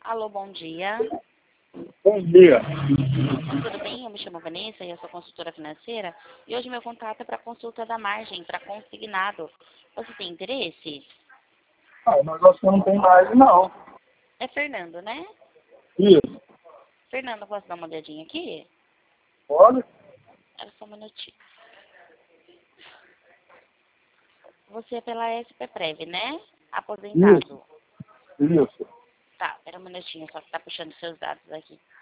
Alô, bom dia. Bom dia. Tudo bem? Eu me chamo Vanessa e eu sou consultora financeira. E hoje meu contato é para consulta da margem, para consignado. Você tem interesse? Ah, o negócio que eu não tenho mais, não. É Fernando, né? Isso. Fernando, posso dar uma olhadinha aqui? Pode? Era só um minutinho. Você é pela SP-Prev, né? Aposentado. Isso. Tá, espera um minutinho, só que tá puxando seus dados aqui.